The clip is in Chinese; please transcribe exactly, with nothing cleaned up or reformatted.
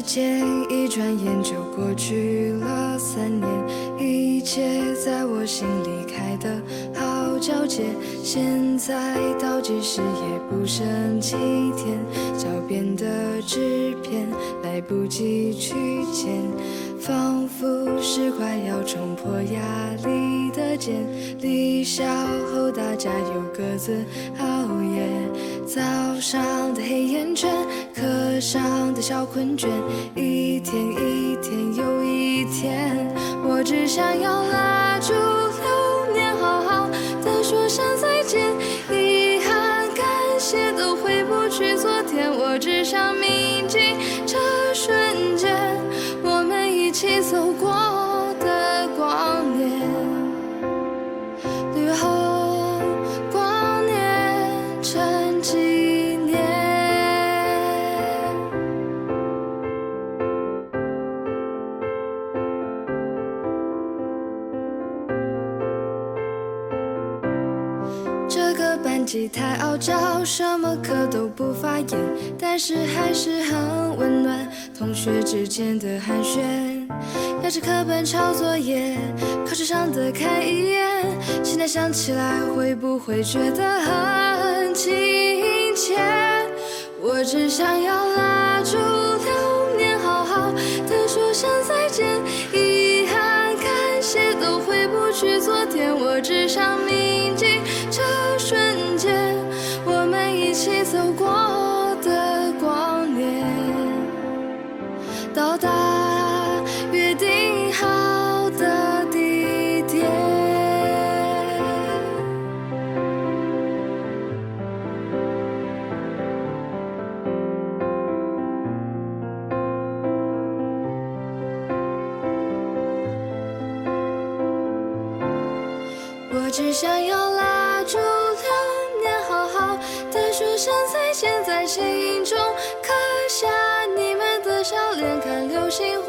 间一转眼就过去了三年，一切在我心里开得好皎洁。现在倒计时也不剩几天，脚边的纸片来不及去捡，仿佛是快要冲破压力的茧。离校后大家又各自熬夜，早上的黑眼圈，课上的小困倦，一天一天又一天，我只想要拉住流年，好好的说声再见。遗憾感谢都回不去昨天，我只想铭记这瞬间，我们一起走过的光年，绿后光年成纪念。这个班级太傲娇，什么课都不发言，但是还是很温暖，同学之间的寒暄，压着课本抄作业，考试上的看一眼，现在想起来会不会觉得很亲切？我只想要拉住流年，好好的说声再见。遗憾感谢都回不去昨天，我只想铭记这瞬间，我们一起走过的光年，到达约定好的地点。我只想要拉住流年，好好的说声再见，在心中刻下你们的笑脸，看流星